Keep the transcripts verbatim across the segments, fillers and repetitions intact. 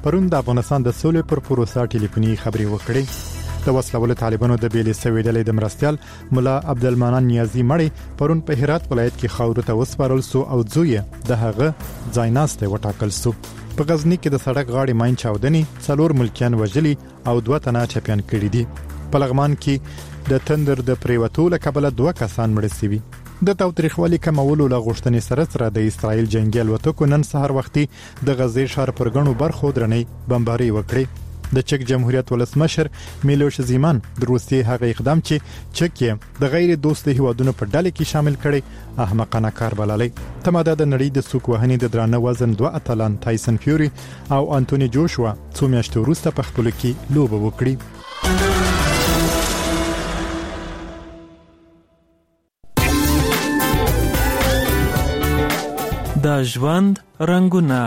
پرون د افغانستان د سولې پر پروسه ټلیفوني خبري وکړې. د وسلوال طالبانو د بیلې سوي ډلې د مرستيال مولا عبدالمنان نیازي مړی پرون په هرات ولایت کې خاورو ته وسپارل سو او زوی د هغه ځایناسته وټاکل سو. په غزنی کې د سړک غاړې ماین چاودنی څلور ملکیان وژلي او دوه تنه چپیان کړي دي. په لغمان کې د تندر د پریوتو له کبله دوه کسان مړ شوي. د تاوتریخوالي کمولو له غوښتنې سره سره د اسرائیل جنگي الوتکو نن سهار وختي د غزې ښار پر غنو برخو درنې بمباري وکړې. د چک جمهوریت ولسمشر میلوش زیمان د روسیې هغه اقدام چې چک یې د غیر دوستي هیوادونو په ډله کې شامل کړي احمقانه کار بللی. تماده د نړۍ د سوق وهنې د درانه وزن دوه اتلان تایسن فیوري او انټونی جوشوا څو میاشتې وروسته په خپل کې لوبه وکړي. د ژوند رنگونه.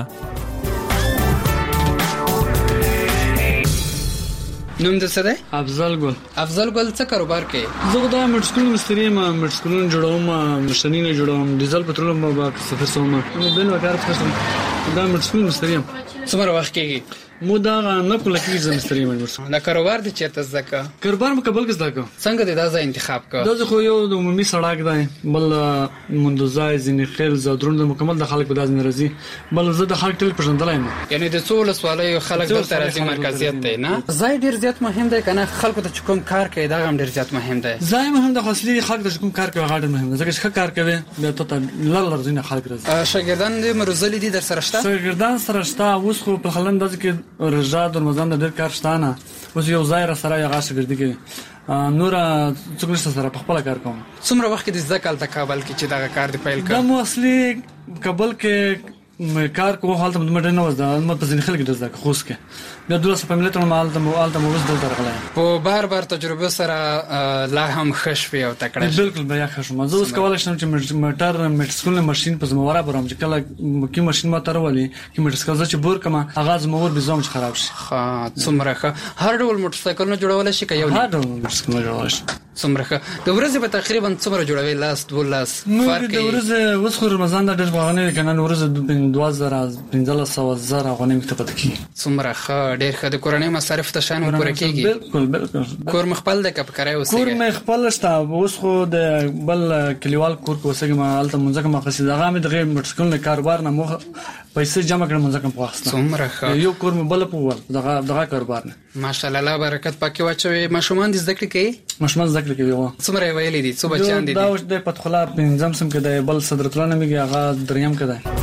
نوم د څه دی؟ افضل ګل. افضل ګل څه کاروبار کوي؟ زه دا مټسکول مستری ما مټسکولونه جوړوم، ماشينونه جوړوم، ډیزل پټرول ما با صفر سوم. نو بل وکړ څه دا مټسکول مستری. څومره وخت کېږي؟ مو دا نه کوله کې زمستری مې. دا کاروبار د چیرته زکه؟ کاروبار مې قبل کې زکه. څنګه د دازه انتخاب کا؟ دا خو یو د عمومي سړک دی، بل مندوزای ځینې خیل زادرون د مکمل د خلک په داز ناراضي، بل زه د خلک ټل پرځندلای نه. یعنی د څول سوالای خلک دلته راځي مرکزیت دی نه؟ ځای ډیر زیات مهم دی کنه خلکو ته کوم کار کوي دا هم ډیر زیات مهم دی. ځای مهم دی خو اصلي خلک ته کوم کار کوي غاډه مهم دی. ځکه چې کار کوي بیا ته لړ لړ ځینې خلک راځي. شاګردان دې مرزلي دي در سره شته؟ شاګردان سره شته. اوس خو په خلند دځ کې رجاد مزان د ډېر کار شتانه اوس یو ځای را سره یې غاښ ګرځي کې نور څوک نشته سره په خپل کار کوم. څومره وخت د ځکل د کابل کې چې دا کار دی پیل کړ؟ دا مو اصلي کابل کې کار کوم حالت مډ نه وځه مې په ځین خلک د ځکه خوښ کې بیا دلته په ملت مال ته مال ته موږ دلته راغلی. په بار بار تجربه سره لا هم خشوي او تکړه. بالکل بیا خشم. زه اوس کولای شم چې موټر مټسکول ماشين په زمواره برام چې کله کې ماشين ما ترولې کې مټسکول چې بور کما اغاز مور به زوم خراب شي. ها څومره ښه. هر ډول موټرسایکل نه جوړول شي که یو هر ډول موټرسایکل نه جوړول شي. څومره ښه. د ورځې په تقریبا څومره جوړوي؟ لاس دو لاس فرق. د ورځې اوس خو رمضان د ډېر غوښنه کنه ورځې دوه زره پنځه سوه زره غوښنه مکتب ته کی. څومره ښه. ډېر ښه. د کورنۍ مصارف ته شان پوره کیږي؟ بالکل بالکل. کور مخبل د کپ کرای اوسې؟ کور مې خپل شته. اوس خو د بل کلیوال کور کو اوسېږم الته منځکه مقصد هغه مې دغه مټسکول کاروبار نه مخ پیسې جمع کړم منځکه په وخت. څومره ښه. یو کور مې بل په ول دغه دغه کاروبار نه ماشاءالله الله برکت پکې واچوي. ماشومان دې زده کړې کوي؟ ماشومان زده کړې کوي. څومره ویلې دي؟ څو بچیان دي؟ دا اوس د پتخلا پنځم سم کې د بل صدرت الله نمګي هغه دریم کې ده.